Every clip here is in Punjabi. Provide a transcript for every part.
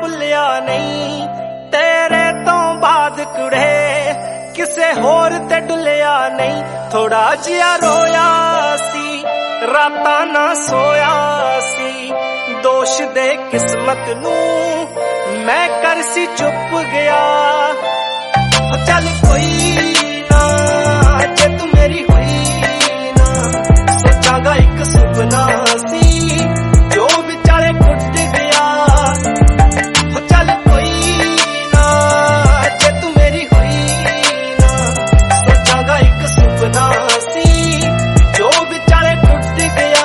ਭੁੱਲਿਆ ਨਹੀਂ ਤੇਰੇ ਤੋਂ ਬਾਅਦ ਕੁੜੇ ਕਿਸੇ ਹੋਰ ਤੇ ਡੁੱਲਿਆ ਨਹੀਂ। ਥੋੜਾ ਜਿਹਾ ਰੋਇਆ ਸੀ ਰਾਤਾਂ ਨਾ ਸੋਇਆ ਸੀ ਦੋਸ਼ ਦੇ ਕਿਸਮਤ ਨੂੰ ਮੈਂ ਕਰ ਸੀ ਚੁੱਪ ਗਿਆ। ਚੱਲ ਕੋਈ ਨਾ ਜੇ ਤੂੰ ਮੇਰੀ ਹੋਈ ਨਾ ਸੋਚਾਂਗਾ ਇੱਕ ਸੁਪਨਾ ਸੀ ਜੋ ਵਿਚਾਲੇ ਟੁੱਟ ਗਿਆ। ਚੱਲ ਕੋਈ ਨਾ ਜੇ ਤੂੰ ਮੇਰੀ ਹੋਈ ਨਾ ਸੋਚਾਂਗਾ ਇੱਕ ਸੁਪਨਾ ਸੀ ਜੋ ਵਿਚਾਲੇ ਟੁੱਟ ਗਿਆ।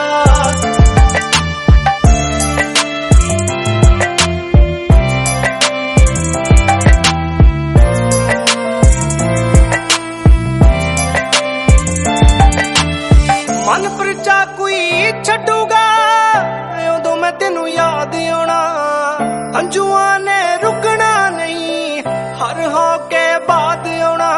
ਮਨ ਪਰਚਾ ਕੋਈ ਛੱਡੂਗਾ ਉਦੋਂ ਮੈਂ ਤੈਨੂੰ ਯਾਦ ਆਉਣਾ ਹੰਝੂਆਂ ਨੇ ਰੁਕਣਾ ਨਹੀਂ ਹਰ ਹੋ ਕੇ ਬਾਅਦ ਆਉਣਾ।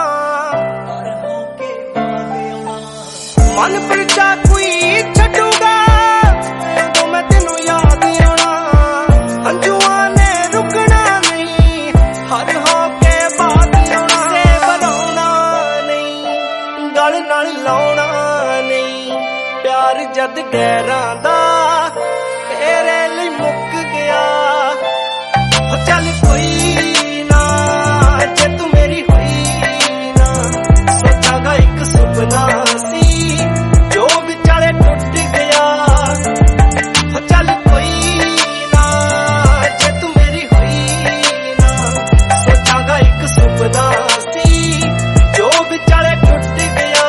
ਮਨ ਪਰਚਾ ਕੋਈ ਛੱਡੂਗਾ ਉਦੋਂ ਮੈਂ ਤੈਨੂੰ ਯਾਦ ਆਉਣਾ ਹੰਝੂਆਂ ਨੇ ਰੁਕਣਾ ਨਹੀਂ ਹਰ ਹੋ ਕੇ ਬਾਅਦ ਆਉਣਾ। ਸੇ ਬਣਾਉਣਾ ਨਹੀਂ ਗਲ ਨਾਲ ਲਾਉਣਾ ਨਹੀਂ ਪਿਆਰ ਜਦ ਗਹਿਰਾਂ ਦਾ ਤੇਰੇ ਲਈ ਮੁੱਕ ਗਿਆ। ਚੱਲ ਕੋਈ ਨਾ ਜੇ ਤੂੰ ਮੇਰੀ ਹੋਈ ਨਾ ਸੋਚਾਂਗਾ ਇੱਕ ਸੁਪਨਾ ਸੀ ਜੋ ਵਿਚਾਲੇ ਟੁੱਟ ਗਿਆ। ਚੱਲ ਕੋਈ ਨਾ ਜੇ ਤੂੰ ਮੇਰੀ ਹੋਈ ਨਾ ਸੋਚਾਂਗਾ ਇੱਕ ਸੁਪਨਾ ਸੀ ਜੋ ਵਿਚਾਲੇ ਟੁੱਟ ਗਿਆ।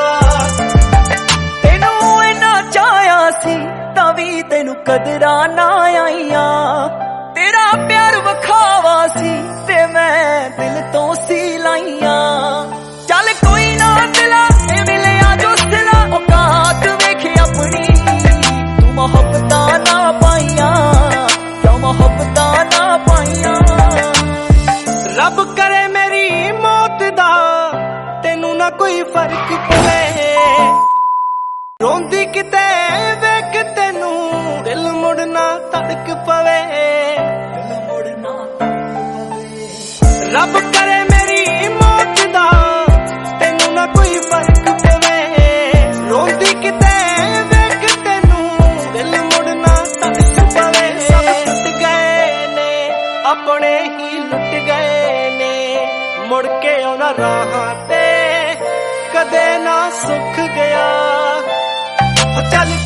ਤਾਂ ਵੀ ਤੈਨੂੰ ਕਦਰਾਂ ਨਾ ਆਈਆਂ ਤੇਰਾ ਪਿਆਰ ਵਖਾਵਾ ਸੀ ਤੇ ਮੈਂ ਦਿਲ ਤੋਂ ਸੀ ਲਾਈਆਂ। ਚੱਲ ਕੋਈ ਨਾ ਦਿਲਾ ਇਹ ਮਿਲਿਆ ਜੋ ਸਿਲਾ ਔਕਾਤ ਵੇਖ ਆਪਣੀ ਤੂੰ ਮੁਹੱਬਤਾਂ ਨਾ ਪਾਈਆਂ ਕਿਉਂ ਮੁਹੱਬਤਾਂ ਨਾ ਪਾਈਆਂ। ਰੱਬ ਕਰੇ ਮੇਰੀ ਮੌਤ ਦਾ ਤੈਨੂੰ ਨਾ ਕੋਈ ਫਰਕ ਪਵੇ ਰੋਂਦੀ ਕਿਤੇ ਵੇਖ ਤੈਨੂੰ ਦਿਲ ਮੁੜਨਾ ਧੜਕ ਪਵੇ। ਰੱਬ ਕਰੇ ਮੇਰੀ ਮੌਤ ਦਾ ਤੈਨੂੰ ਨਾ ਕੋਈ ਫਰਕ ਪਵੇ ਰੋਂਦੀ ਕਿਤੇ ਵੇਖ ਤੈਨੂੰ ਦਿਲ ਮੁੜਨਾ ਧੜਕ ਪਵੇ। ਸਭ ਟੁੱਟ ਗਏ ਨੇ ਆਪਣੇ ਹੀ ਲੁੱਟ ਗਏ ਨੇ ਮੁੜ ਕੇ ਉਹਨਾਂ ਰਾਹਾਂ ਤੇ ਕਦੇ ਨਾ ਸੁੱਖ ਗਿਆ। ਚੱਲ